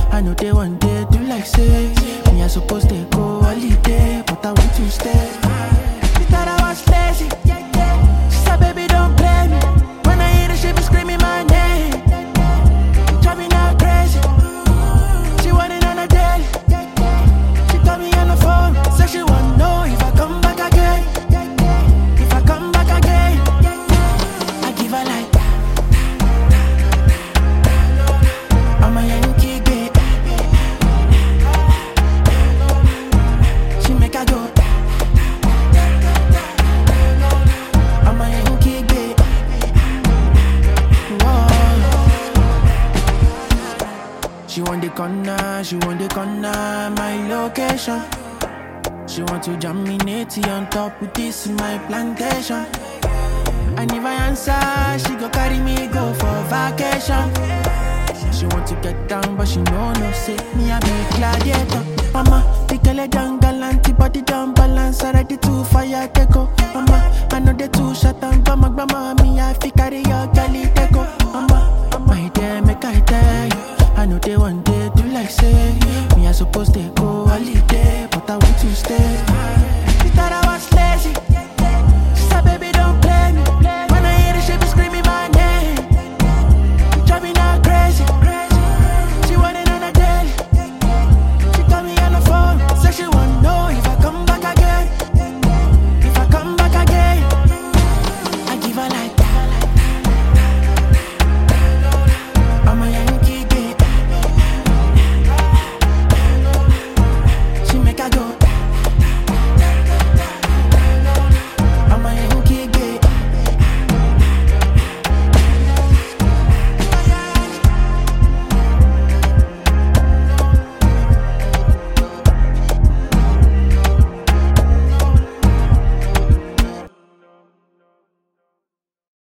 I know they one day do like say me I supposed to go holiday, but I want to stay. She thought I was lazy. She said, baby, don't blame me. When I hear her, she be screaming my name. Drive me now crazy. She want it on a daily. She got me on the phone. Said she want to know if I come back again. If I come back again, I give her like I'm a Yankee babe. She make her go. I'm a Yankee babe. Whoa. She want the corner, my location. She want to jam me natty on top with this in my plantation. And if I answer, she go carry me go for vacation. She want to get down, but she know no say me a be gladiator. Mama, the girl a jungle antibody don't balance. Already too fire teko. Mama, I know they too shut down. Grandma, me I fi carry your girlie teko. Mama, my dear, make I tell you. I know they one day do like say me I supposed to go holiday, but I want to stay. She thought I was late.